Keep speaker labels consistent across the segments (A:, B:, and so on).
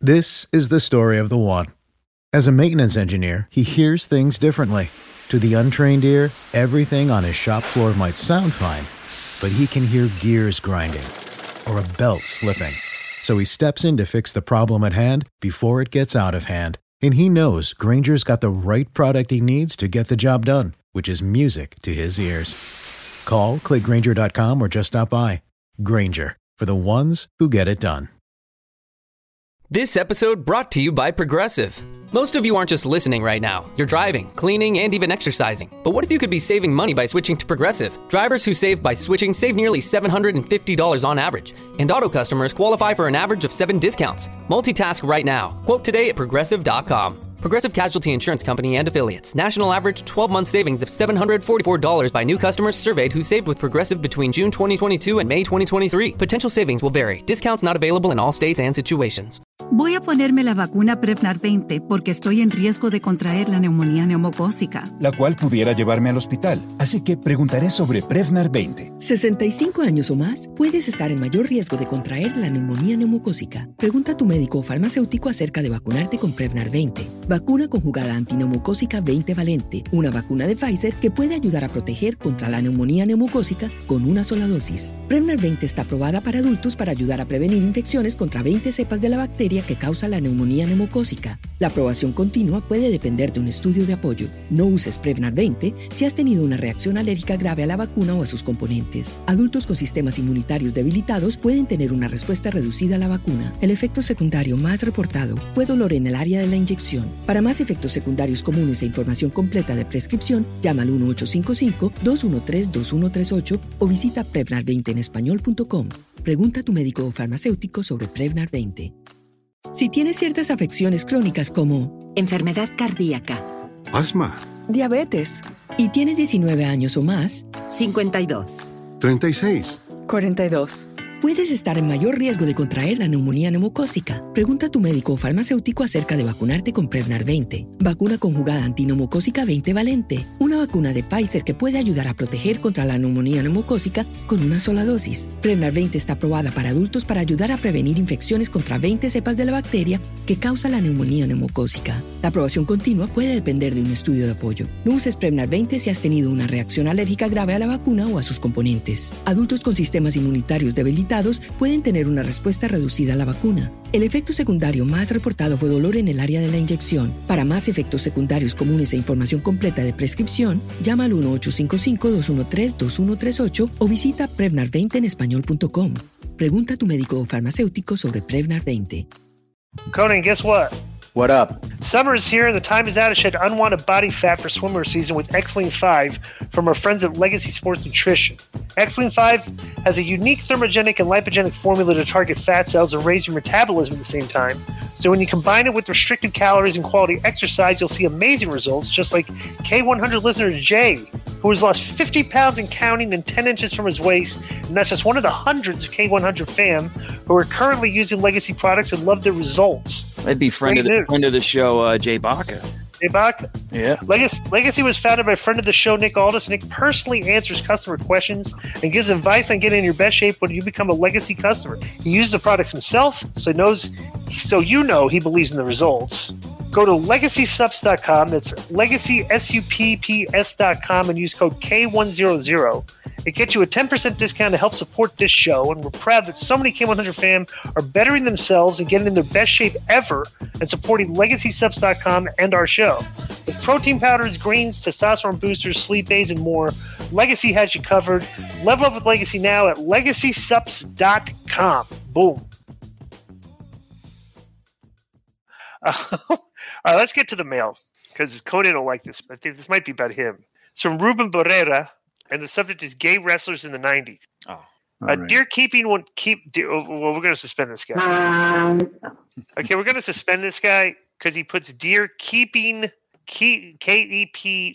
A: This is the story of the one. As a maintenance engineer, he hears things differently. To the untrained ear, everything on his shop floor might sound fine, but he can hear gears grinding or a belt slipping. So he steps in to fix the problem at hand before it gets out of hand. And he knows Grainger's got the right product he needs to get the job done, which is music to his ears. Call, click Grainger.com, or just stop by. Grainger, for the ones who get it done.
B: This episode brought to you by Progressive. Most of you aren't just listening right now. You're driving, cleaning, and even exercising. But what if you could be saving money by switching to Progressive? Drivers who save by switching save nearly $750 on average. And auto customers qualify for an average of 7 discounts. Multitask right now. Quote today at Progressive.com. Progressive Casualty Insurance Company and Affiliates. National average 12-month savings of $744 by new customers surveyed who saved with Progressive between June 2022 and May 2023. Potential savings will vary. Discounts not available in all states and situations.
C: Voy a ponerme la vacuna Prevnar 20 porque estoy en riesgo de contraer la neumonía neumocócica,
D: la cual pudiera llevarme al hospital. Así que preguntaré sobre Prevnar 20.
E: 65 años o más, puedes estar en mayor riesgo de contraer la neumonía neumocócica. Pregunta a tu médico o farmacéutico acerca de vacunarte con Prevnar 20. Vacuna conjugada antineumocócica 20 valente, una vacuna de Pfizer que puede ayudar a proteger contra la neumonía neumocócica con una sola dosis. Prevnar 20 está aprobada para adultos para ayudar a prevenir infecciones contra 20 cepas de la bacteria que causa la neumonía neumocócica. La aprobación continua puede depender de un estudio de apoyo. No uses Prevnar 20 si has tenido una reacción alérgica grave a la vacuna o a sus componentes. Adultos con sistemas inmunitarios debilitados pueden tener una respuesta reducida a la vacuna. El efecto secundario más reportado fue dolor en el área de la inyección. Para más efectos secundarios comunes e información completa de prescripción, llama al 1-855-213-2138 o visita Prevnar20enespañol.com. Pregunta a tu médico o farmacéutico sobre Prevnar 20. Si tienes ciertas afecciones crónicas como
F: enfermedad cardíaca,
G: asma,
H: diabetes,
E: y tienes 19 años o más,
F: 52,
G: 36,
H: 42.
E: Puedes estar en mayor riesgo de contraer la neumonía neumocócica. Pregunta a tu médico o farmacéutico acerca de vacunarte con Prevnar 20. Vacuna conjugada antineumocócica 20 valente. Una vacuna de Pfizer que puede ayudar a proteger contra la neumonía neumocócica con una sola dosis. Prevnar 20 está aprobada para adultos para ayudar a prevenir infecciones contra 20 cepas de la bacteria que causa la neumonía neumocócica. La aprobación continua puede depender de un estudio de apoyo. No uses Prevnar 20 si has tenido una reacción alérgica grave a la vacuna o a sus componentes. Adultos con sistemas inmunitarios debilitados pueden tener una respuesta reducida a la vacuna. El efecto secundario más reportado fue dolor en el área de la inyección. Para más efectos secundarios comunes e información completa de prescripción, llama al 1-855-213-2138 o visita Prevnar20enespañol.com. Pregunta a tu médico o farmacéutico sobre Prevnar 20.
I: Conan, guess what?
J: What up?
I: Summer is here and the time is now to shed unwanted body fat for swimwear season with Xlean 5 from our friends at Legacy Sports Nutrition. Xlean 5 has a unique thermogenic and lipogenic formula to target fat cells and raise your metabolism at the same time. So when you combine it with restricted calories and quality exercise, you'll see amazing results, just like K100 listener Jay, who has lost 50 pounds and counting and 10 inches from his waist, and that's just one of the hundreds of K100 fam who are currently using Legacy products and love their results.
J: That'd be friend of the show, Jay Baca.
I: Jay Baca?
J: Yeah.
I: Legacy was founded by friend of the show, Nick Aldis. Nick personally answers customer questions and gives advice on getting in your best shape when you become a Legacy customer. He uses the products himself, so you know he believes in the results. Go to LegacySups.com. That's LegacySupps.com and use code K100. It gets you a 10% discount to help support this show, and we're proud that so many K100 fam are bettering themselves and getting in their best shape ever and supporting LegacySups.com and our show. With protein powders, greens, testosterone boosters, sleep aids, and more, Legacy has you covered. Level up with Legacy now at LegacySups.com. Boom. All right, let's get to the mail, because Conan will like this, but I think this might be about him. It's from Ruben Barrera, and the subject is gay wrestlers in the 90s.
J: Oh,
I: right. Deer keeping well, we're going to suspend this guy. Okay, we're going to suspend this guy because he puts deer keeping, K-E-P-I-N-G,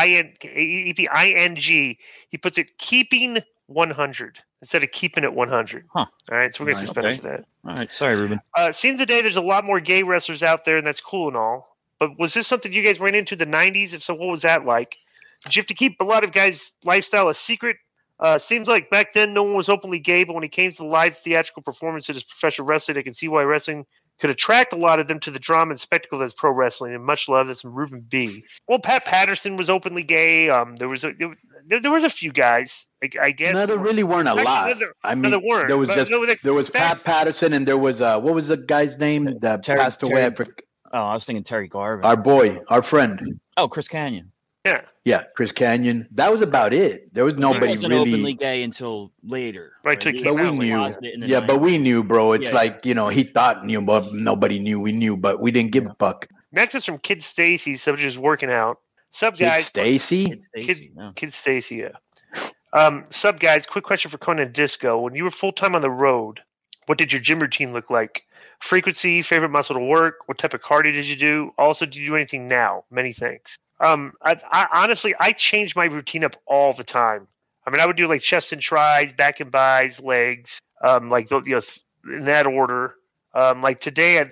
I: he puts it keeping 100 instead of keeping it 100.
J: Huh.
I: All right, so we're going to suspend that.
J: All right, sorry, Ruben.
I: Seems today there's a lot more gay wrestlers out there, and that's cool and all. But was this something you guys ran into in the 90s? If so, what was that like? Did you have to keep a lot of guys' lifestyle a secret? Seems like back then no one was openly gay, but when it came to live theatrical performance in his professional wrestling, I can see why wrestling could attract a lot of them to the drama and spectacle that's pro wrestling. And much love, that's from Ruben B. Well, Pat Patterson was openly gay. There was a few guys, I guess.
K: No, there really weren't a lot.
I: There weren't.
K: There was Pat Patterson, and there was what was the guy's name that passed away?
J: I was thinking Terry Garvin.
K: Our boy, our friend.
J: Oh, Chris Canyon.
K: Yeah, Chris Canyon. That was about it. There was nobody
J: he wasn't
K: really
J: openly gay until later.
I: Right,
K: but we knew. Yeah, but we knew, bro. It's like, he thought knew, but nobody knew. We knew, but we didn't give a fuck.
I: Next is from Kid Stacy, subject is working out. Sup, guys?
K: Stacy?
I: Kid Stacy, yeah. Sup, guys? Quick question for Conan Disco. When you were full-time on the road, what did your gym routine look like? Frequency, favorite muscle to work? What type of cardio did you do? Also, do you do anything now? Many thanks. I honestly, I change my routine up all the time. I mean, I would do like chest and tries, back and bis, legs, like in that order. Like today,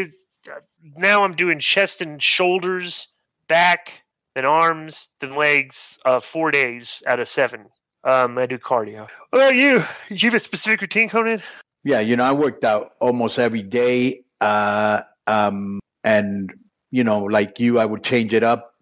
I: now I'm doing chest and shoulders, back, then arms, then legs. 4 days out of 7. I do cardio. What about you? Do you have a specific routine, Conan?
K: Yeah, I worked out almost every day. And like you, I would change it up.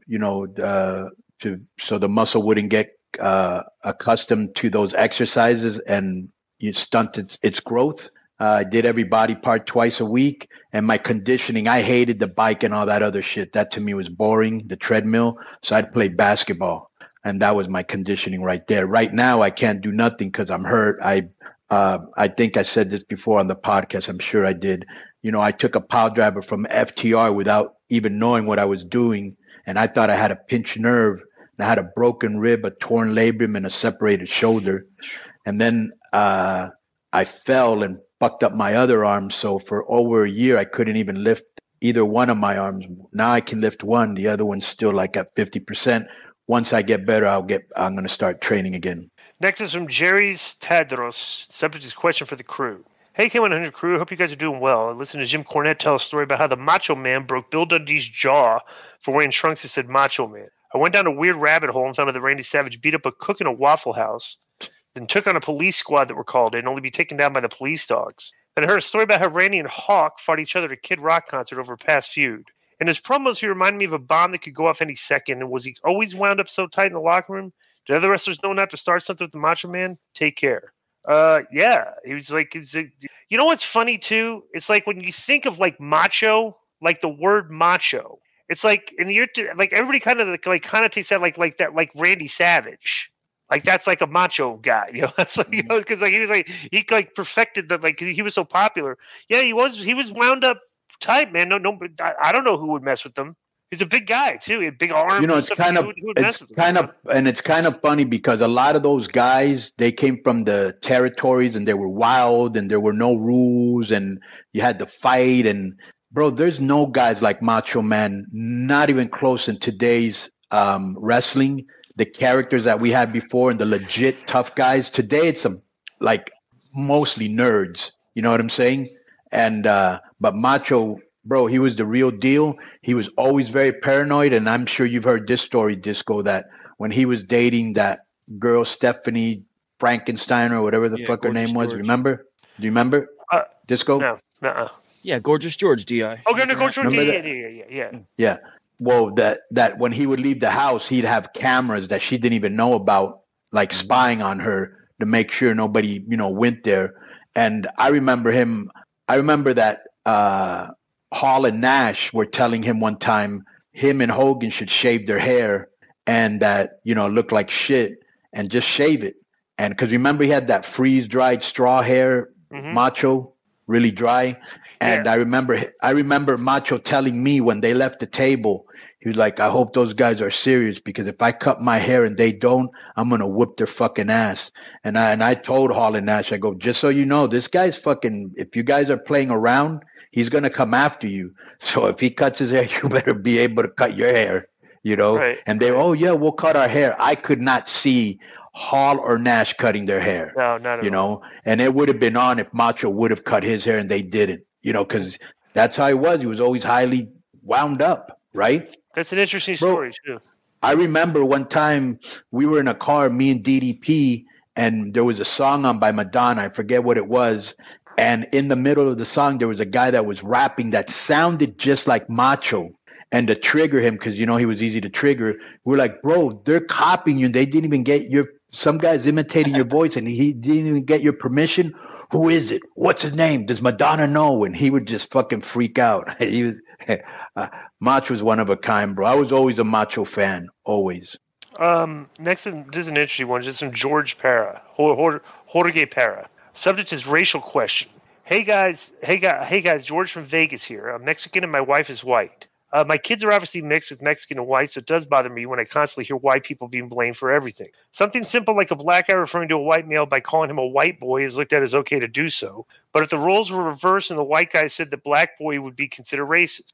K: So the muscle wouldn't get accustomed to those exercises and you stunt its growth. I did every body part twice a week, and my conditioning, I hated the bike and all that other shit. That to me was boring, the treadmill. So I'd play basketball, and that was my conditioning right there. Right now, I can't do nothing because I'm hurt. I think I said this before on the podcast. I'm sure I did. I took a pile driver from FTR without even knowing what I was doing. And I thought I had a pinched nerve, and I had a broken rib, a torn labrum, and a separated shoulder. And then I fell and fucked up my other arm. So for over a year, I couldn't even lift either one of my arms. Now I can lift one. The other one's still like at 50%. Once I get better, I'm going to start training again.
I: Next is from Jerry's Tadros. Subject is question for the crew. Hey, K100 crew, hope you guys are doing well. I listened to Jim Cornette tell a story about how the Macho Man broke Bill Dundee's jaw for wearing trunks that said Macho Man. I went down a weird rabbit hole and found out that Randy Savage beat up a cook in a Waffle House, then took on a police squad that were called in, only be taken down by the police dogs. Then I heard a story about how Randy and Hawk fought each other at a Kid Rock concert over a past feud. In his promos, he reminded me of a bomb that could go off any second, and was he always wound up so tight in the locker room? Did other wrestlers know not to start something with the Macho Man? Take care. Yeah, he was like, you know what's funny too? It's like when you think of like macho, like the word macho, it's like in the year, like everybody kind of like connotates that like that, like Randy Savage, like that's like a macho guy, That's like, because like he was like he like perfected that, like he was so popular. Yeah, he was wound up tight, man. No, I don't know who would mess with him. He's a big guy too. He had big arms.
K: It's kind of funny because a lot of those guys, they came from the territories and they were wild and there were no rules and you had to fight. And bro, there's no guys like Macho Man, not even close in today's wrestling. The characters that we had before and the legit tough guys today, it's like mostly nerds. You know what I'm saying? And but Macho, bro, he was the real deal. He was always very paranoid, and I'm sure you've heard this story, Disco, that when he was dating that girl, Stephanie Frankenstein or whatever the fuck her name was, remember? Do you remember, Disco?
I: No, nuh-uh.
J: Yeah, Gorgeous George, D.I.
I: Oh, Gorgeous George,
K: yeah. Well, that when he would leave the house, he'd have cameras that she didn't even know about, like spying on her to make sure nobody, went there. And I remember that Hall and Nash were telling him one time him and Hogan should shave their hair and that, look like shit and just shave it. And because remember he had that freeze-dried straw hair, Macho, really dry. And I remember Macho telling me when they left the table, he was like, I hope those guys are serious because if I cut my hair and they don't, I'm going to whip their fucking ass. And I told Hall and Nash, I go, just so you know, this guy's fucking, if you guys are playing around, he's going to come after you. So if he cuts his hair, you better be able to cut your hair, Right, and they, oh, yeah, we'll cut our hair. I could not see Hall or Nash cutting their hair.
I: No, not at all.
K: And it would have been on if Macho would have cut his hair and they didn't, because that's how he was. He was always highly wound up, right?
I: That's an interesting story, too.
K: I remember one time we were in a car, me and DDP, and there was a song on by Madonna. I forget what it was. And in the middle of the song, there was a guy that was rapping that sounded just like Macho. And to trigger him, because, you know, he was easy to trigger, we're like, bro, they're copying you. They didn't even get some guy's imitating your voice and he didn't even get your permission. Who is it? What's his name? Does Madonna know? And he would just fucking freak out. He was Macho was one of a kind, bro. I was always a Macho fan, always.
I: Next, this is an interesting one. Just from George Para, Jorge Para. Subject is racial question. Hey guys, George from Vegas here. I'm Mexican and my wife is white. My kids are obviously mixed with Mexican and white, so it does bother me when I constantly hear white people being blamed for everything. Something simple like a black guy referring to a white male by calling him a white boy is looked at as okay to do so. But if the roles were reversed and the white guy said the black boy would be considered racist,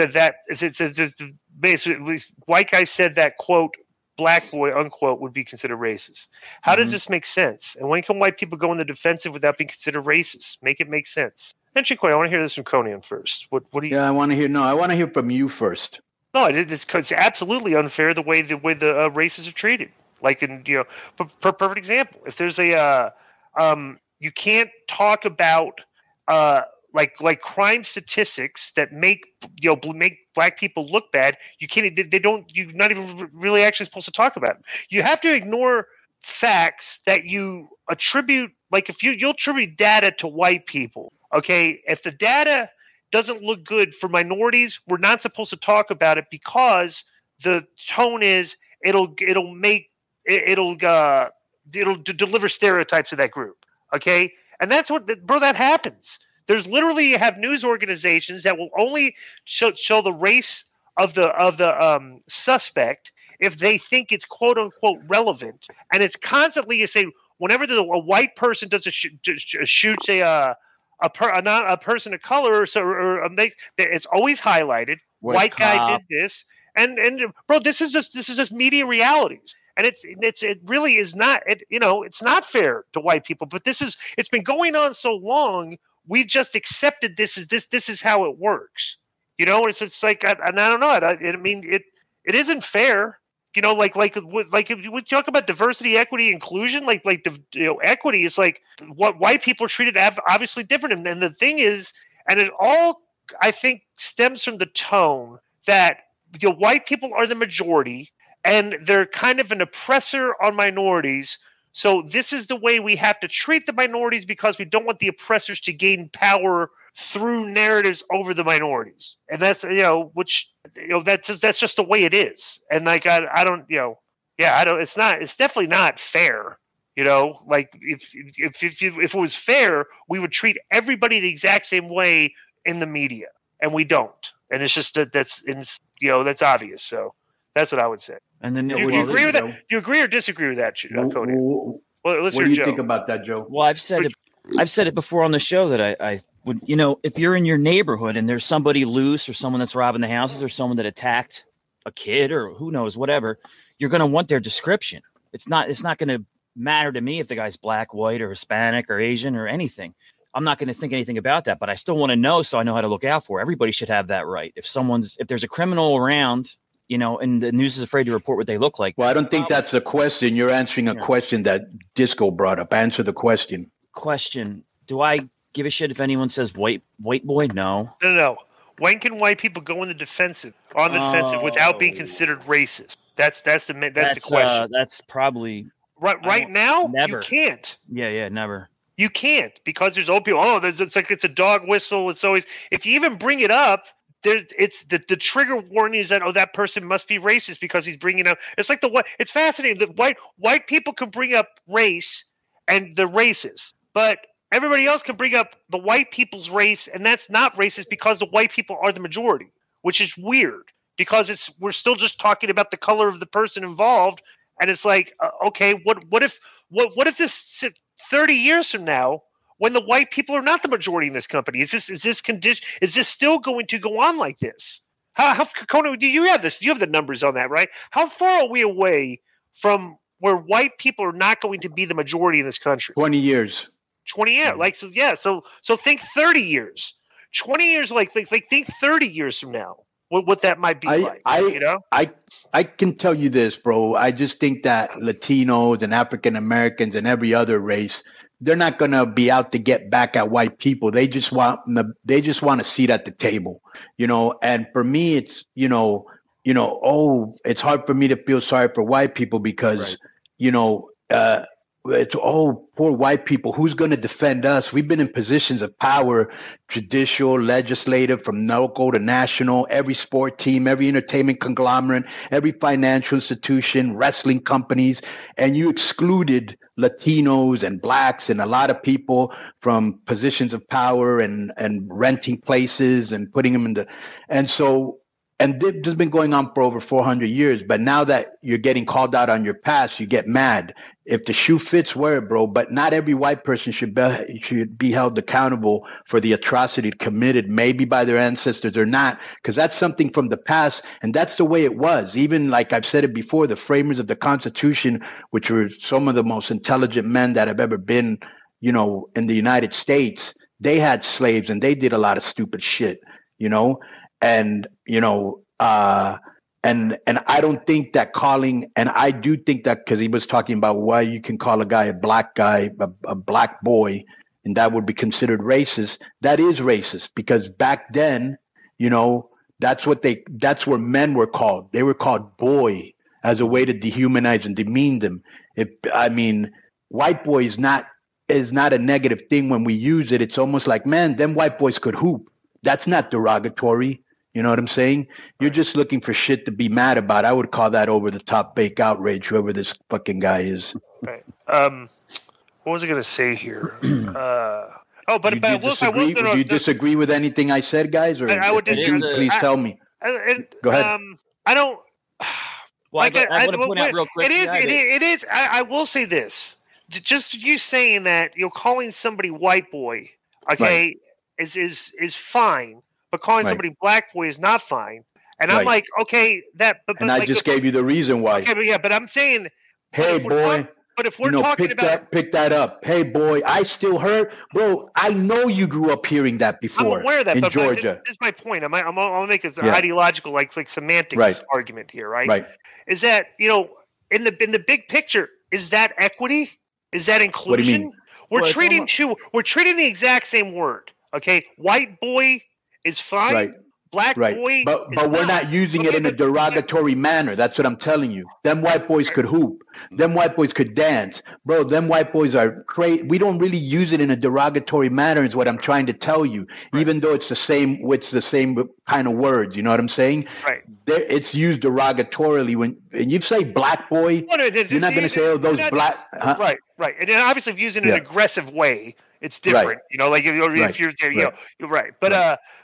I: basically, white guy said that, quote, black boy, unquote, would be considered racist. How does this make sense? And when can white people go in the defensive without being considered racist? Make it make sense. And Chico, I want to hear this from Conan first. What do you?
K: Yeah, I want to hear from you first.
I: No, it's absolutely unfair the way the races are treated. Like, in, you know, for perfect example, if there's a you can't talk about like crime statistics that make black people look bad. You can't. They don't. You're not even really actually supposed to talk about it. You have to ignore facts that you attribute. Like if you'll attribute data to white people. Okay, if the data doesn't look good for minorities, we're not supposed to talk about it because the tone is it'll deliver stereotypes of that group. Okay, and that's that happens. There's literally you have news organizations that will only show the race of the suspect if they think it's quote unquote relevant, and it's constantly you say whenever a white person does shoots a person of color, it's always highlighted. White guy did this, and bro, this is just media realities, and it really is not. It's not fair to white people, but it's been going on so long. We've just accepted this is how it works. You know, it's like I don't know. I mean, it isn't fair. You know, like if we talk about diversity, equity, inclusion, equity is like what white people are treated obviously different. And the thing is, and it all I think stems from the tone that white people are the majority and they're kind of an oppressor on minorities. So this is the way we have to treat the minorities because we don't want the oppressors to gain power through narratives over the minorities. And that's, that's just the way it is. And like, it's definitely not fair. You know, like if it was fair, we would treat everybody the exact same way in the media, and we don't. And it's just that's obvious. So that's what I would say.
J: And then
I: do you agree with that? Do you agree or disagree with that, Cody?
K: What do you think about that, Joe?
J: Well, I've said it before on the show that I would, if you're in your neighborhood and there's somebody loose or someone that's robbing the houses or someone that attacked a kid or who knows, whatever, you're going to want their description. It's not going to matter to me if the guy's black, white, or Hispanic or Asian or anything. I'm not going to think anything about that, but I still want to know so I know how to look out for. Everybody should have that right. If there's a criminal around, and the news is afraid to report what they look like.
K: Well, I don't think that's a question. You're answering a question that Disco brought up. Answer the question.
J: Question. Do I give a shit if anyone says white boy? No.
I: No. When can white people go on the defensive without being considered racist? That's the question. That's
J: probably
I: right now.
J: Never.
I: You can't.
J: Yeah, never.
I: You can't because there's old people. It's a dog whistle. It's always if you even bring it up. It's the trigger warning is that that person must be racist because he's bringing up. It's like it's fascinating that white people can bring up race and the racist, but everybody else can bring up the white people's race and that's not racist because the white people are the majority, which is weird because we're still just talking about the color of the person involved, and it's like okay, what if this 30 years from now? When the white people are not the majority in this company, is this still going to go on like this? How Conan, you have this? You have the numbers on that, right? How far are we away from where white people are not going to be the majority in this country?
K: 20 years.
I: 20 years, So think 30 years. 20 years, think 30 years from now. what that might be like. You know,
K: I can tell you this, bro. I just think that Latinos and African Americans and every other race, they're not gonna be out to get back at white people. They just want a seat at the table, you know. And for me, it's it's hard for me to feel sorry for white people because it's poor white people. Who's going to defend us? We've been in positions of power, judicial, legislative, from local to national, every sport team, every entertainment conglomerate, every financial institution, wrestling companies, and you excluded Latinos and blacks and a lot of people from positions of power and renting places and putting them and this has been going on for over 400 years. But now that you're getting called out on your past, you get mad. If the shoe fits, wear it, bro. But not every white person should be held accountable for the atrocity committed, maybe by their ancestors or not, because that's something from the past. And that's the way it was. Even like I've said it before, the framers of the Constitution, which were some of the most intelligent men that have ever been, in the United States, they had slaves and they did a lot of stupid shit, And, and I don't think that calling, and I do think that because he was talking about why you can call a guy, a black boy, and that would be considered racist. That is racist because back then, that's where men were called. They were called boy as a way to dehumanize and demean them. White boy is not a negative thing when we use it. It's almost like, man, them white boys could hoop. That's not derogatory. You know what I'm saying? You're just looking for shit to be mad about. I would call that over the top fake outrage, whoever this fucking guy is.
I: Right. What was I going to say here? Would
K: you disagree with anything I said, guys? Or
I: I would disagree.
K: Please tell me. Go ahead.
I: I don't.
J: Well, I want to point out real quick.
I: It is. I will say this. Just you saying that, calling somebody white boy, okay, right, is fine. But calling somebody black boy is not fine. And I'm like, okay, but
K: I just gave you the reason why.
I: Okay, but I'm saying,
K: hey, boy.
I: But if we're talking about
K: pick that up. Hey, boy, I still heard, bro. I know you grew up hearing that before.
I: I'm aware of that,
K: in Georgia.
I: This is my point. I'm gonna make an ideological, like semantics argument here, right?
K: Right.
I: Is that in the big picture, is that equity? Is that inclusion?
K: What do you mean?
I: We're treating the exact same word. Okay, white boy is fine.
K: Right.
I: Black boy,
K: but we're not using it in a derogatory manner. That's what I'm telling you. Them white boys could hoop. Them white boys could dance, bro. Them white boys are crazy. We don't really use it in a derogatory manner. Is what I'm trying to tell you. Right. Even though it's the same kind of words. You know what I'm saying?
I: Right.
K: It's used derogatorily when you say black boy. You're not going to say, "Oh, those black." Huh?
I: Right. And then obviously, if you use it in an aggressive way, it's different.
K: Right.
I: Like if you're there, you're right. But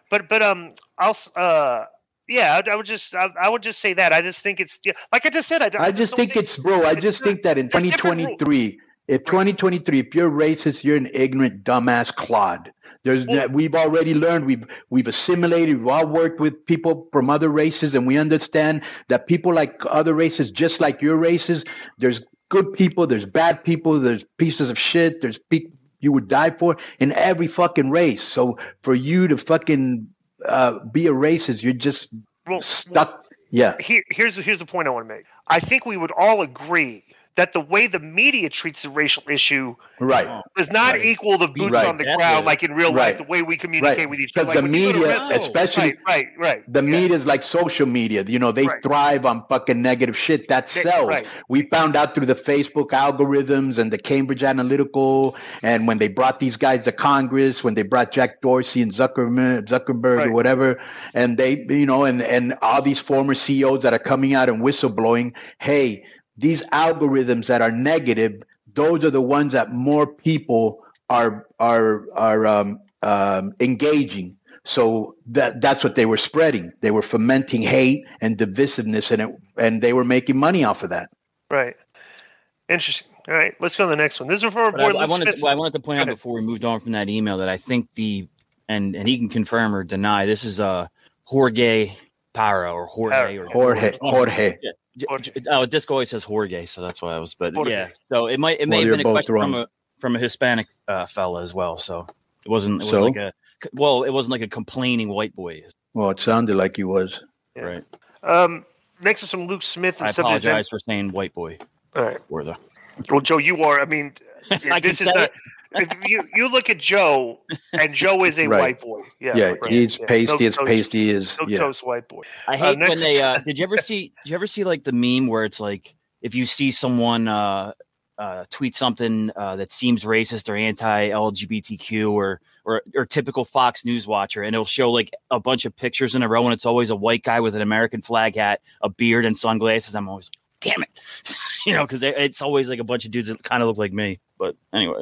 I: I would just say that. I just think it's like I just said. I just think
K: that in 2023, if you're racist, you're an ignorant, dumbass clod. We've already learned. We've assimilated. We've all worked with people from other races, and we understand that people like other races, just like your races, there's good people, there's bad people, there's pieces of shit, there's people you would die for in every fucking race. So for you to fucking be a racist, you're just stuck. Yeah.
I: Here's the point I want to make. I think we would all agree that the way the media treats the racial issue does not equal the boots on the ground, like in real life, the way we communicate with each other.
K: Because the media, especially the media is like social media. They thrive on fucking negative shit that sells. Right. We found out through the Facebook algorithms and the Cambridge Analytical, and when they brought these guys to Congress, when they brought Jack Dorsey and Zuckerberg or whatever, and they, and all these former CEOs that are coming out and whistleblowing, hey, these algorithms that are negative, those are the ones that more people are engaging. So that's what they were spreading. They were fomenting hate and divisiveness, and they were making money off of that.
I: Right. Interesting. All right, let's go to the next one. This is for
J: I wanted to point out before we moved on from that email that I think and he can confirm or deny, this is Jorge Parra or
K: Jorge.
J: Yeah. Disco always says Jorge, so that's why I was. But yeah, so it may have been a question from a Hispanic fella as well. So it wasn't like a complaining white boy.
K: Well, it sounded like he was.
I: Yeah.
J: Right.
I: Next is from Luke Smith.
J: I apologize for saying white boy.
I: All right.
J: Well,
I: Joe, you are. I mean,
J: I can say it.
I: If you look at Joe, and Joe is a white boy. Yeah,
K: he's pasty as pasty as
I: toast white boy.
J: I hate when they. Did you ever see like the meme where it's like if you see someone tweet something that seems racist or anti-LGBTQ or typical Fox News watcher, and it'll show like a bunch of pictures in a row, and it's always a white guy with an American flag hat, a beard, and sunglasses. I'm always like, damn it, because it's always like a bunch of dudes that kind of look like me. But anyway.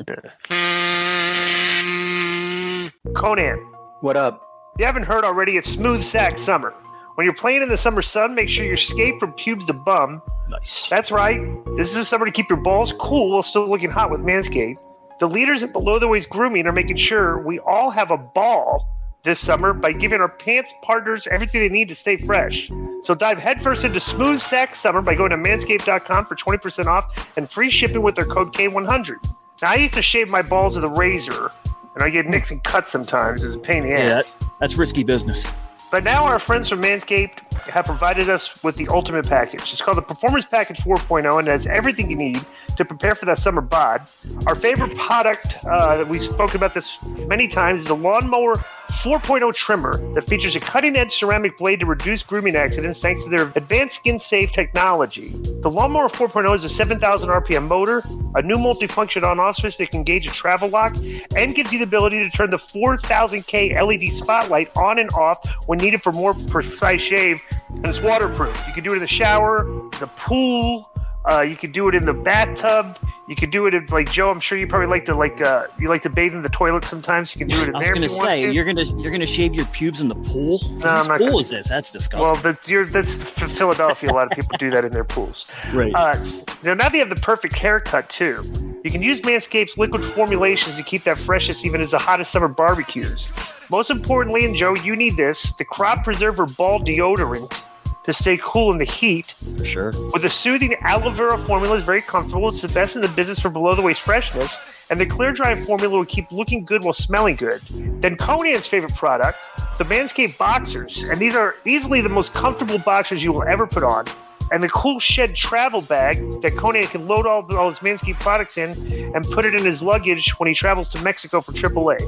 I: Conan.
K: What up?
I: If you haven't heard already, it's Smooth Sack Summer. When you're playing in the summer sun, make sure you're skate from pubes to bum.
J: Nice.
I: That's right. This is the summer to keep your balls cool while still looking hot with Manscaped. The leaders at Below the Waist Grooming are making sure we all have a ball this summer by giving our pants partners everything they need to stay fresh. So dive headfirst into Smooth Sack Summer by going to manscaped.com for 20% off and free shipping with their code K100. Now, I used to shave my balls with a razor, and I get nicks and cuts sometimes. It's a pain in the ass.
J: That's risky business.
I: But now our friends from Manscaped have provided us with the ultimate package. It's called the Performance Package 4.0, and it has everything you need to prepare for that summer bod. Our favorite product, we've spoken about this many times, is the Lawnmower 4.0 trimmer that features a cutting-edge ceramic blade to reduce grooming accidents thanks to their advanced skin-safe technology. The Lawnmower 4.0 is a 7,000 RPM motor, a new multifunction on-off switch that can engage a travel lock, and gives you the ability to turn the 4,000K LED spotlight on and off when needed for more precise shave, and it's waterproof. You can do it in the shower, the pool, you can do it in the bathtub. You can do it in, like Joe. I'm sure you probably like to you like to bathe in the toilet sometimes. You can do it in there.
J: I was going to say you're gonna shave your pubes in the pool.
I: No, I'm not.
J: Pool is this? That's disgusting.
I: Well, that's Philadelphia. A lot of people do that in their pools.
J: Right.
I: Now they have the perfect haircut too. You can use Manscaped's liquid formulations to keep that freshness even as the hottest summer barbecues. Most importantly, and Joe, you need this: the Crop Preserver Ball Deodorant to stay cool in the heat.
J: For sure.
I: With a soothing aloe vera formula, is very comfortable. It's the best in the business for below-the-waist freshness. And the clear drying formula will keep looking good while smelling good. Then Conan's favorite product, the Manscaped Boxers. And these are easily the most comfortable boxers you will ever put on. And the Cool Shed travel bag that Conan can load all his Manscaped products in and put it in his luggage when he travels to Mexico for AAA.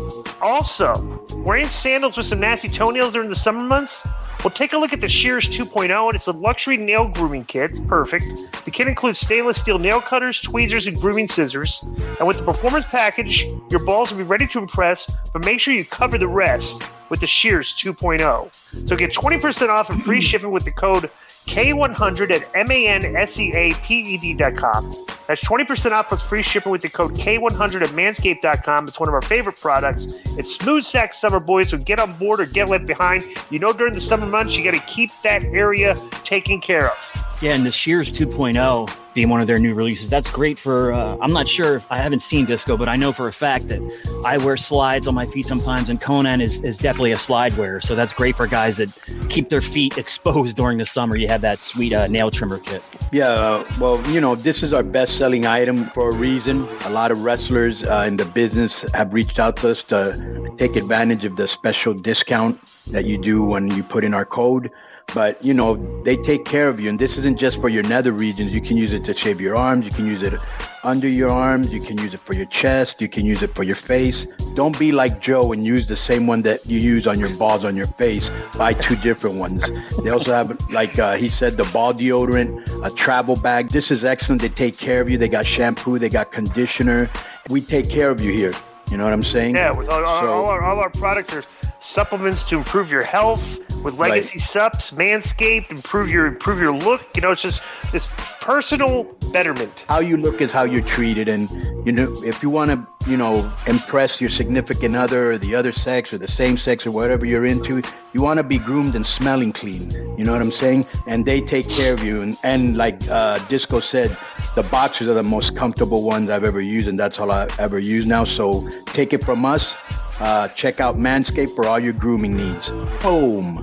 I: Also, wearing sandals with some nasty toenails during the summer months? Well, take a look at the Shears 2.0, and it's a luxury nail grooming kit. It's perfect. The kit includes stainless steel nail cutters, tweezers, and grooming scissors. And with the Performance Package, your balls will be ready to impress, but make sure you cover the rest with the Shears 2.0. So get 20% off and free shipping with the code K100 at MANSCAPED.com. That's 20% off plus free shipping with the code K100 at manscaped.com. It's one of our favorite products. It's Smooth Sack Summer, boys, so get on board or get left behind. You know, during the summer months, you got to keep that area taken care of.
J: Yeah, and the Shears 2.0 being one of their new releases, that's great for, I'm not sure if I haven't seen Disco, but I know for a fact that I wear slides on my feet sometimes, and Conan is definitely a slide wearer. So that's great for guys that keep their feet exposed during the summer. You have that sweet nail trimmer kit.
K: Yeah, well, you know, this is our best-selling item for a reason. A lot of wrestlers in the business have reached out to us to take advantage of the special discount that you do when you put in our code. But, you know, they take care of you. And this isn't just for your nether regions. You can use it to shave your arms. You can use it under your arms. You can use it for your chest. You can use it for your face. Don't be like Joe and use the same one that you use on your balls on your face. Buy two different ones. They also have, like he said, the ball deodorant, a travel bag. This is excellent. They take care of you. They got shampoo. They got conditioner. We take care of you here. You know what I'm saying?
I: Yeah, with all our products are supplements to improve your health. With Legacy Sups, Manscaped, improve your look. You know, it's just this personal betterment.
K: How you look is how you're treated. And, you know, if you want to, you know, impress your significant other or the other sex or the same sex or whatever you're into, you want to be groomed and smelling clean. You know what I'm saying? And they take care of you. And like Disco said, the boxers are the most comfortable ones I've ever used, and that's all I ever use now. So take it from us. Check out Manscaped for all your grooming needs. Boom.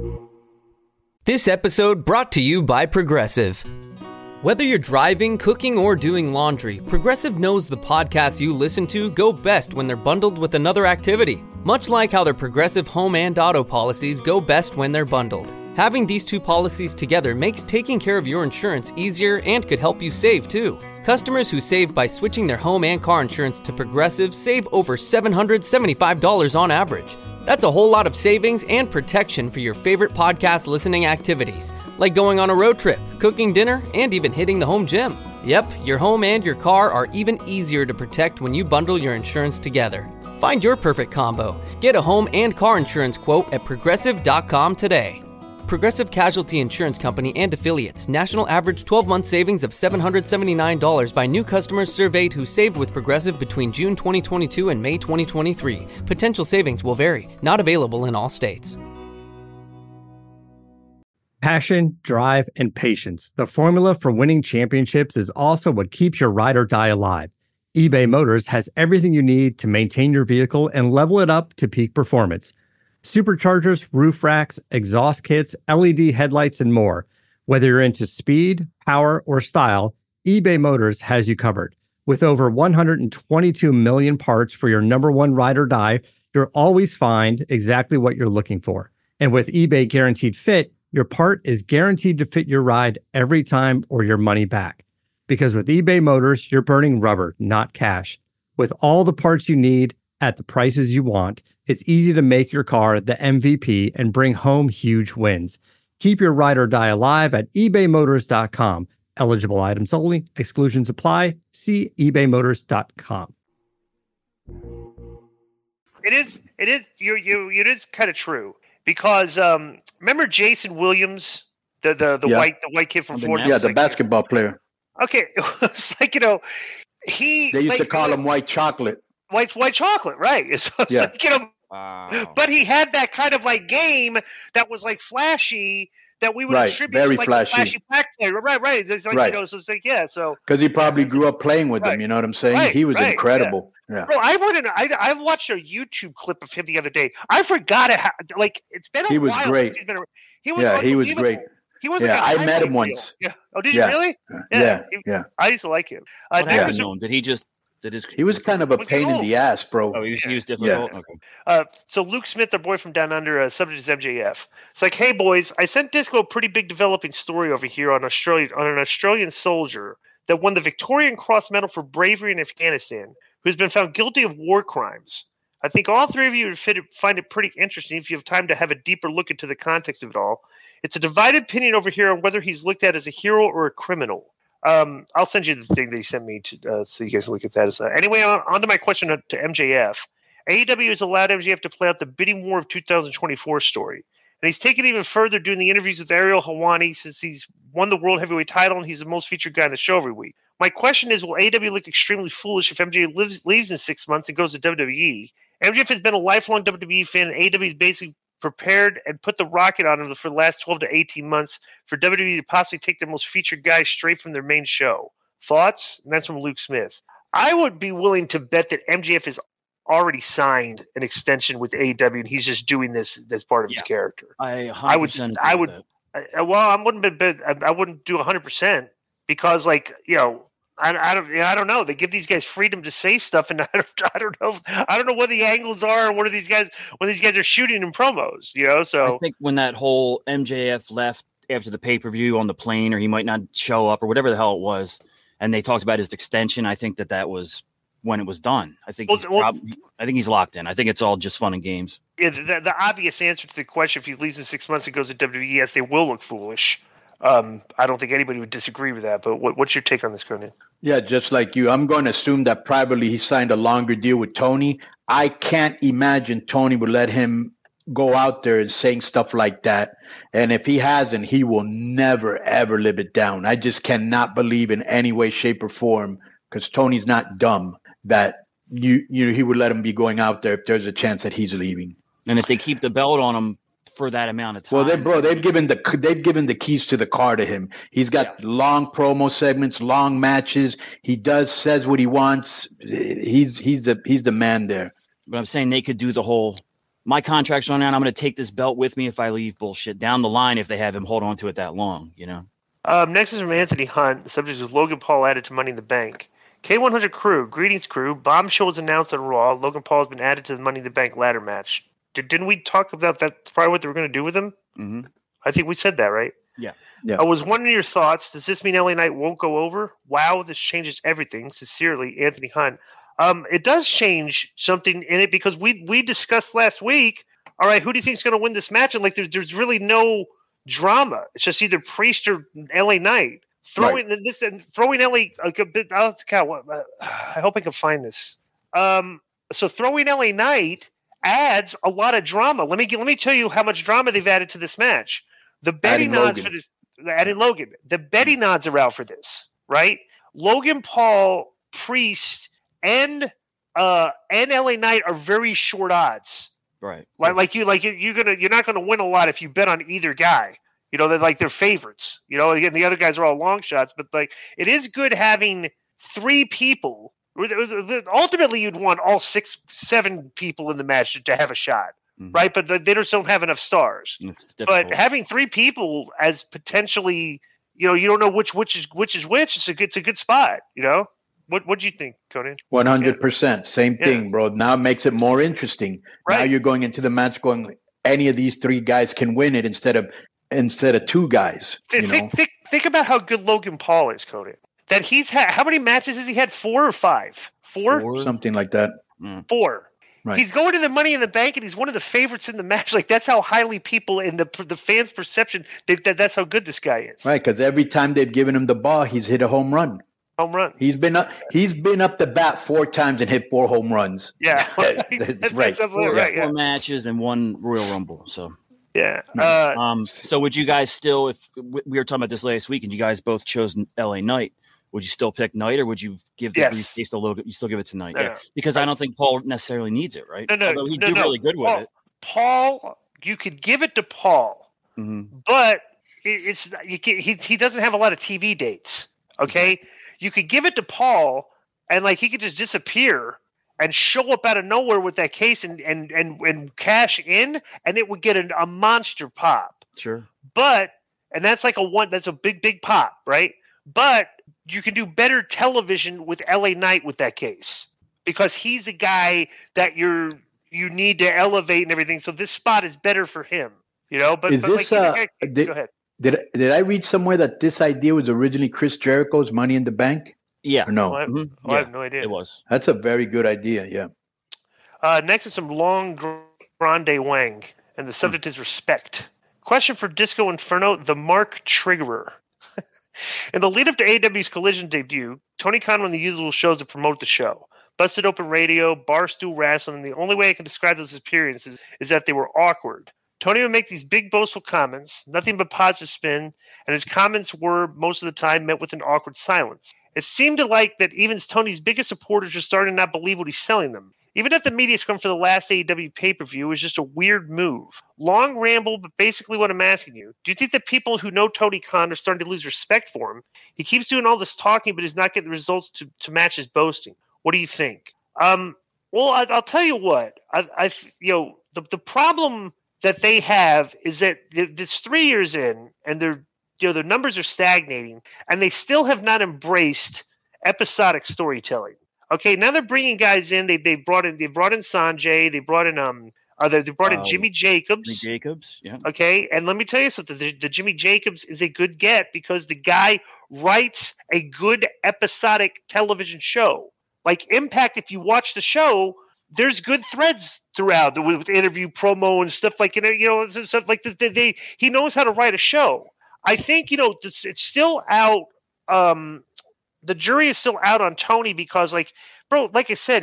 B: This episode brought to you by Progressive. Whether you're driving, cooking, or doing laundry, Progressive knows the podcasts you listen to go best when they're bundled with another activity. Much like how their Progressive home and auto policies go best when they're bundled. Having these two policies together makes taking care of your insurance easier and could help you save too. Customers who save by switching their home and car insurance to Progressive save over $775 on average. That's a whole lot of savings and protection for your favorite podcast listening activities, like going on a road trip, cooking dinner, and even hitting the home gym. Yep, your home and your car are even easier to protect when you bundle your insurance together. Find your perfect combo. Get a home and car insurance quote at Progressive.com today. Progressive Casualty Insurance Company and Affiliates. National average 12-month savings of $779 by new customers surveyed who saved with Progressive between June 2022 and May 2023. Potential savings will vary. Not available in all states.
L: Passion, drive, and patience. The formula for winning championships is also what keeps your ride or die alive. eBay Motors has everything you need to maintain your vehicle and level it up to peak performance. Superchargers, roof racks, exhaust kits, LED headlights, and more. Whether you're into speed, power, or style, eBay Motors has you covered. With over 122 million parts for your number one ride or die, you'll always find exactly what you're looking for. And with eBay Guaranteed Fit, your part is guaranteed to fit your ride every time or your money back. Because with eBay Motors, you're burning rubber, not cash. With all the parts you need at the prices you want, it's easy to make your car the MVP and bring home huge wins. Keep your ride or die alive at ebaymotors.com. Eligible items only. Exclusions apply. See ebaymotors.com.
I: It is kind of true because remember Jason Williams, the white kid from Florida?
K: Yeah, the basketball player.
I: Okay, it's like, they
K: used to call him White Chocolate.
I: White chocolate, right? So it's like,
J: wow.
I: But he had that kind of like game that was like flashy that we would attribute
K: very
I: to like
K: flashy.
I: a flashy back player. Right. It's like, so it's like, so
K: because he probably grew up playing with them. You know what I'm saying? He was incredible. Yeah.
I: Bro, I watched a YouTube clip of him the other day. I forgot it. It's been a while.
K: He was great.
I: He was
K: great.
I: He was
K: I met him once.
I: Yeah. Oh, did you really?
K: Yeah.
I: I used to like him.
J: What happened to him? Did he just?
K: He was kind of a pain in the ass, bro.
J: Oh, he was difficult?
K: Yeah.
J: Okay.
I: So Luke Smith, our boy from down under, subject is MJF. It's like, hey, boys, I sent Disco a pretty big developing story over here on an Australian soldier that won the Victoria Cross Medal for bravery in Afghanistan, who's been found guilty of war crimes. I think all three of you would find it pretty interesting if you have time to have a deeper look into the context of it all. It's a divided opinion over here on whether he's looked at as a hero or a criminal. I'll send you the thing that he sent me to, so you guys can look at that. Anyway, on to my question to MJF. AEW has allowed MJF to play out the bidding war of 2024 story. And he's taken it even further doing the interviews with Ariel Helwani since he's won the World Heavyweight title and he's the most featured guy on the show every week. My question is, will AEW look extremely foolish if MJF leaves in 6 months and goes to WWE? MJF has been a lifelong WWE fan, and AEW is basically prepared and put the rocket on him for the last 12 to 18 months for WWE to possibly take their most featured guys straight from their main show. Thoughts? And that's from Luke Smith. I would be willing to bet that MJF has already signed an extension with AEW and he's just doing this as part of his character.
J: I wouldn't
I: do 100% because I don't know. They give these guys freedom to say stuff, and I don't know what the angles are, and when these guys are shooting in promos. So
J: I think when that whole MJF left after the pay-per-view on the plane, or he might not show up, or whatever the hell it was, and they talked about his extension, I think that was when it was done. I think he's locked in. I think it's all just fun and games.
I: Yeah, the obvious answer to the question, if he leaves in 6 months and goes to WWE, yes, they will look foolish. I don't think anybody would disagree with that, but what's your take on this, Conan?
K: Yeah, just like you, I'm going to assume that privately he signed a longer deal with Tony. I can't imagine Tony would let him go out there and saying stuff like that. And if he hasn't, he will never, ever live it down. I just cannot believe in any way, shape, or form, because Tony's not dumb, that he would let him be going out there if there's a chance that he's leaving.
J: And if they keep the belt on him for that amount of time.
K: Well, they've given the keys to the car to him. He's got long promo segments, long matches. He says what he wants. He's the man there.
J: But I'm saying they could do the whole, my contract's on out, I'm going to take this belt with me if I leave bullshit down the line if they have him hold on to it that long,
I: Next is from Anthony Hunt. The subject is Logan Paul added to Money in the Bank. K100 crew, greetings crew. Bombshell was announced on Raw. Logan Paul has been added to the Money in the Bank ladder match. Didn't we talk about that? That's probably what they were going to do with him.
J: Mm-hmm.
I: I think we said that, right?
J: Yeah.
I: I was wondering your thoughts. Does this mean LA Knight won't go over? Wow, this changes everything. Sincerely, Anthony Hunt. It does change something in it because we discussed last week. All right, who do you think is going to win this match? And like, there's really no drama. It's just either Priest or LA Knight. Throwing LA like a bit. I hope I can find this. So throwing LA Knight adds a lot of drama. Let me tell you how much drama they've added to this match. The betting odds for this. Adding Logan. The betting odds are out for this, right? Logan Paul, Priest, and LA Knight are very short odds.
J: Right.
I: You're not gonna win a lot if you bet on either guy. You know, they're favorites. You know, again, the other guys are all long shots, but like it is good having 3 people. Ultimately, you'd want all 6, 7 people in the match to have a shot. Mm-hmm. Right, but they just don't have enough stars. But having 3 people as potentially, you don't know which is which. It's a good spot. You know, what do you think, Conan?
K: 100%, same thing, bro. Now it makes it more interesting. Right. Now you're going into the match going, any of these 3 guys can win it instead of 2 guys.
I: Think about how good Logan Paul is, Conan. That he's had how many matches has he had? 4 or 5? 4?
K: Something like that.
I: 4.
K: Right.
I: He's going to the Money in the Bank, and he's one of the favorites in the match. Like that's how highly people in the fans' perception that's how good this guy is.
K: Right, because every time they've given him the ball, he's hit a home run. He's been up the bat 4 times and hit 4 home runs.
I: Yeah,
K: that's right.
J: 4 matches and 1 Royal Rumble. So
I: yeah.
J: So would you guys still, if we were talking about this last week, and you guys both chose LA Knight? Would you still pick Knight, or would you give the briefcase to Logan? You still give it to Knight, because I don't think Paul necessarily needs it, right?
I: No,
J: he'd do really good with it.
I: Paul, you could give it to Paul, but he doesn't have a lot of TV dates. Okay, you could give it to Paul, and like he could just disappear and show up out of nowhere with that case and cash in, and it would get a monster pop.
J: Sure,
I: and that's like that's a big pop, right? But you can do better television with LA Knight with that case because he's the guy that you need to elevate and everything. So this spot is better for him, you know. But
K: go ahead. Did I read somewhere that this idea was originally Chris Jericho's Money in the Bank?
J: Yeah.
K: Or no?
I: I have no idea.
J: It was.
K: That's a very good idea. Yeah.
I: Next is some Long Grande Wang, and the subject is respect. Question for Disco Inferno: the Mark Triggerer. In the lead-up to AEW's Collision debut, Tony Khan won the usual shows to promote the show. Busted Open Radio, Barstool Wrestling, and the only way I can describe those experiences is that they were awkward. Tony would make these big boastful comments, nothing but positive spin, and his comments were, most of the time, met with an awkward silence. It seemed that even Tony's biggest supporters were starting to not believe what he's selling them. Even at the media scrum for the last AEW pay-per-view, it was just a weird move. Long ramble, but basically what I'm asking you, do you think that people who know Tony Khan are starting to lose respect for him? He keeps doing all this talking, but he's not getting the results to match his boasting. What do you think? Well, I'll tell you what. The problem that they have is that this 3 years in, and their numbers are stagnating, and they still have not embraced episodic storytelling. Okay, now they're bringing guys in. They brought in Sanjay. They brought in Jimmy Jacobs.
J: Jimmy Jacobs, yeah.
I: Okay, and let me tell you something. The Jimmy Jacobs is a good get because the guy writes a good episodic television show. Like Impact, if you watch the show, there's good threads throughout with interview promo and stuff like stuff like that. He knows how to write a show. I think it's still out. The jury is still out on Tony because, like I said,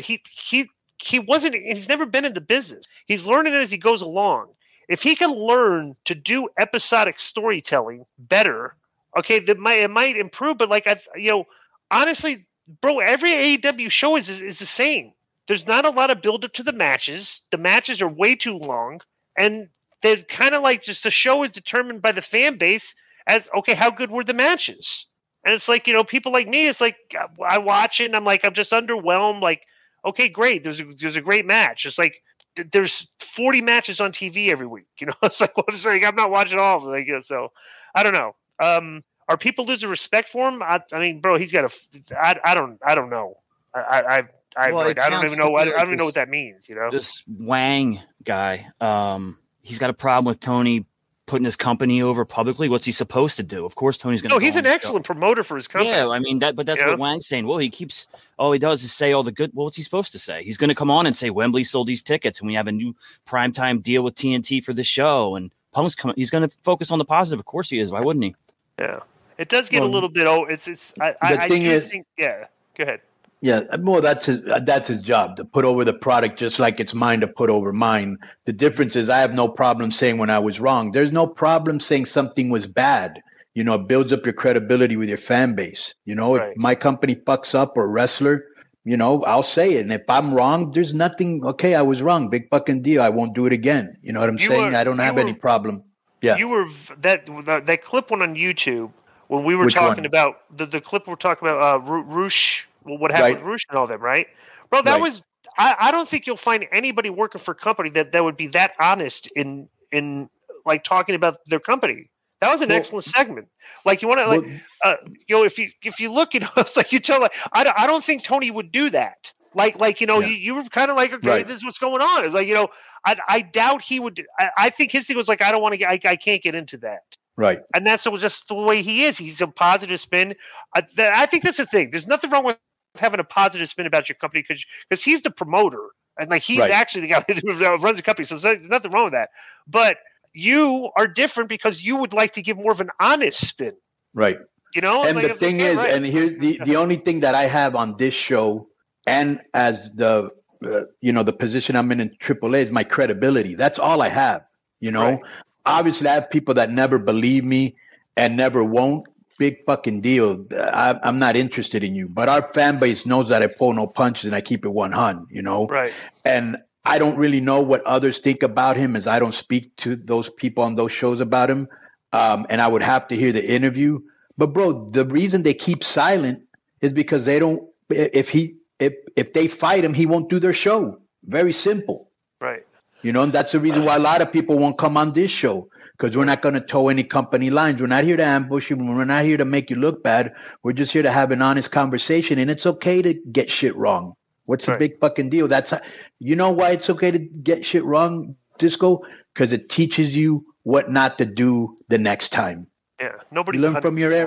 I: he's never been in the business. He's learning it as he goes along. If he can learn to do episodic storytelling better, okay, it might improve. But honestly, bro, every AEW show is the same. There's not a lot of build up to the matches. The matches are way too long, and there's kind of like just the show is determined by the fan base as okay, how good were the matches? And it's like, people like me, it's like I watch it and I'm just underwhelmed. Like, okay, great. There's a great match. It's like there's 40 matches on TV every week. It's like, I'm not watching all of them. So I don't know. Are people losing respect for him? I mean, bro, he's got I don't know. I don't even know what that means.
J: This Wang guy, he's got a problem with Tony putting his company over publicly. What's he supposed to do? Of course, Tony's going to.
I: No, he's an excellent promoter for his company.
J: Yeah, I mean but that's what Wang's saying. Well, all he does is say all the good. Well, what's he supposed to say? He's going to come on and say Wembley sold these tickets, and we have a new primetime deal with TNT for this show, and Punk's coming. He's going to focus on the positive. Of course, he is. Why wouldn't he?
I: Yeah, it does get a little bit. Oh, it's. Go ahead.
K: Yeah, well, that's his job, to put over the product just like it's mine to put over mine. The difference is I have no problem saying when I was wrong. There's no problem saying something was bad. You know, it builds up your credibility with your fan base. You know, if my company fucks up or a wrestler, you know, I'll say it. And if I'm wrong, there's nothing. Okay, I was wrong. Big fucking deal. I won't do it again. You know what I'm saying? I don't have any problem. Yeah.
I: You were that clip went on YouTube when we were talking about the clip we're talking about Roosh. Well, what happened with Roosh and all them, right? Bro, that was I don't think you'll find anybody working for a company that would be that honest in like talking about their company. That was an excellent segment. Like you want to you know, if you look, you know, it's like you tell like I don't think Tony would do that. Like you know, you were kind of like, okay, this is what's going on. It's like, you know, I doubt he would. I think his thing was like, I don't want to get, I can't get into that.
K: Right.
I: And that's just the way he is. He's a positive spin. I think that's the thing. There's nothing wrong with having a positive spin about your company because he's the promoter and like he's actually the guy who runs the company. So there's nothing wrong with that. But you are different because you would like to give more of an honest spin.
K: Right.
I: You know?
K: And the thing is, and here's the only thing that I have on this show and as the the position I'm in AAA is my credibility. That's all I have. You know, obviously I have people that never believe me and never won't. Big fucking deal. I'm not interested in you. But our fan base knows that I pull no punches and I keep it 100, you know?
I: Right.
K: And I don't really know what others think about him as I don't speak to those people on those shows about him. And I would have to hear the interview. But, bro, the reason they keep silent is because they don't – if they fight him, he won't do their show. Very simple.
I: Right.
K: You know, and that's the reason why a lot of people won't come on this show. Because we're not going to toe any company lines. We're not here to ambush you. We're not here to make you look bad. We're just here to have an honest conversation. And it's okay to get shit wrong. What's the big fucking deal? You know why it's okay to get shit wrong, Disco? Because it teaches you what not to do the next time.
I: Yeah,
K: you learn from your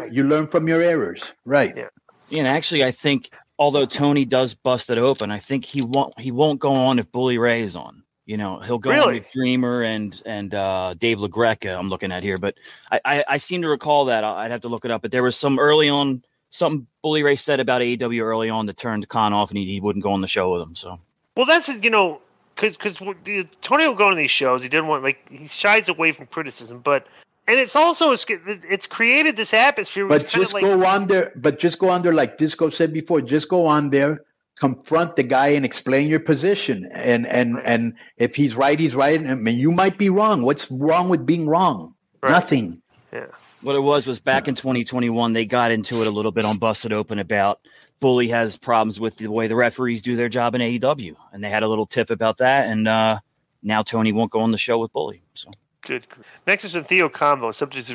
K: errors, right?
I: Yeah.
J: And actually, I think although Tony does bust it open, I think he won't go on if Bully Ray is on. You know, he'll go on with Dreamer and Dave LaGreca I'm looking at here. But I seem to recall that. I'd have to look it up. But there was some early on, something Bully Ray said about AEW early on that turned Khan off and he wouldn't go on the show with him. So,
I: well, that's, you know, because Tony will go on these shows. He didn't want, like, he shies away from criticism. And it's also, it's created this atmosphere.
K: But just go on there. But just go on there, like Disco said before. Just go on there. Confront the guy and explain your position. And if he's right, he's right. I mean, you might be wrong. What's wrong with being wrong? Right. Nothing.
I: Yeah.
J: What it was back in 2021, they got into it a little bit on Busted Open about Bully has problems with the way the referees do their job in AEW. And they had a little tiff about that. And now Tony won't go on the show with Bully. So
I: good. Next is Theo Combo. Subject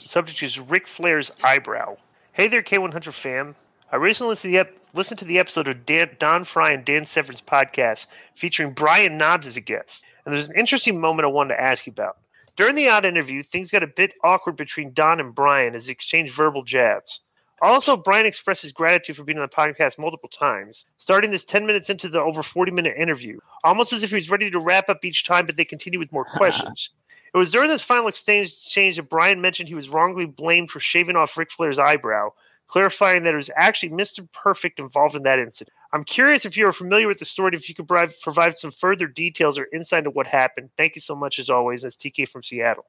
I: is Ric Flair's eyebrow. Hey there, K100 fam. I recently listened to the episode of Don Fry and Dan Severn's podcast featuring Brian Knobbs as a guest, and there's an interesting moment I wanted to ask you about. During the odd interview, things got a bit awkward between Don and Brian as they exchanged verbal jabs. Also, Brian expressed his gratitude for being on the podcast multiple times, starting this 10 minutes into the over 40-minute interview, almost as if he was ready to wrap up each time, but they continued with more questions. It was during this final exchange that Brian mentioned he was wrongly blamed for shaving off Ric Flair's eyebrow, clarifying that it was actually Mr. Perfect involved in that incident. I'm curious if you are familiar with the story, if you could provide some further details or insight into what happened. Thank you so much, as always. That's TK from Seattle.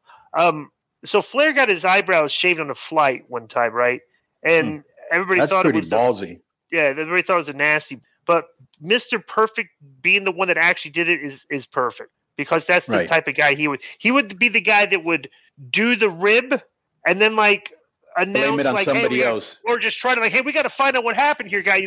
I: So Flair got his eyebrows shaved on a flight one time, right? And everybody thought it was
K: ballsy.
I: Everybody thought it was a nasty. But Mr. Perfect being the one that actually did it is perfect, because that's the type of guy he would be the guy that would do the rib and then like
K: blame it on somebody else,
I: or just try to hey, we got to find out what happened here, guy.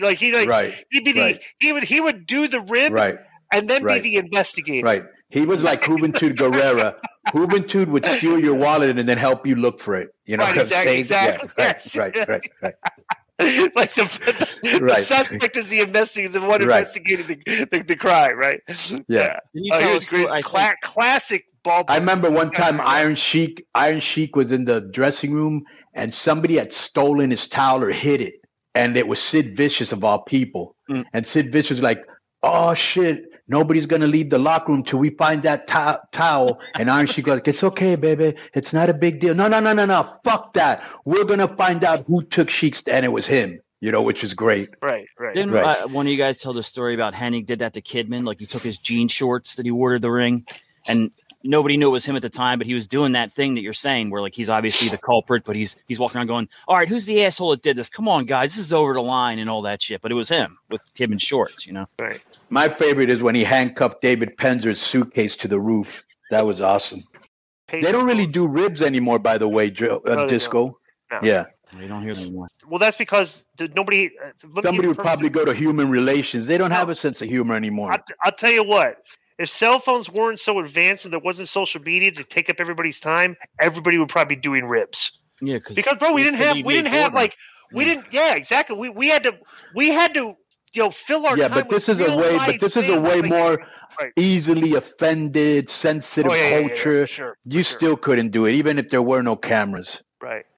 I: He would do the rib, and then be the investigator.
K: Right. He was like Juventud Guerrera. Juventud would steal your wallet and then help you look for it. You know what I'm saying?
I: Exactly.
K: Yeah, right.
I: Like the suspect is the investigator, the one investigating the crime, right?
K: Yeah.
I: Classic ball.
K: I remember one time Iron Sheik was in the dressing room and somebody had stolen his towel or hid it. And it was Sid Vicious of all people. And Sid Vicious was like, oh, shit, nobody's going to leave the locker room till we find that towel. And Iron Sheik was like, it's okay, baby. It's not a big deal. No. Fuck that. We're going to find out who took Sheik's, and it was him, which was great.
I: Right.
J: Didn't one of you guys tell the story about Hennig did that to Kidman? Like he took his jean shorts that he wore to the ring, and nobody knew it was him at the time, but he was doing that thing that you're saying where like he's obviously the culprit, but he's walking around going, all right, who's the asshole that did this? Come on, guys, this is over the line and all that shit. But it was him with Kidman shorts,
I: Right.
K: My favorite is when he handcuffed David Penzer's suitcase to the roof. That was awesome. They don't really do ribs anymore, by the way, Disco.
I: No.
K: Yeah.
J: You don't hear them anymore.
I: Well, that's because somebody
K: would probably go to human relations. They don't have a sense of humor anymore.
I: I'll tell you what. If cell phones weren't so advanced and there wasn't social media to take up everybody's time, everybody would probably be doing ribs.
J: Yeah,
I: because bro, we didn't have exactly. We had to fill our time.
K: But this is a way more easily offended, sensitive culture.
I: Sure,
K: you still couldn't do it, even if there were no cameras.
I: Right.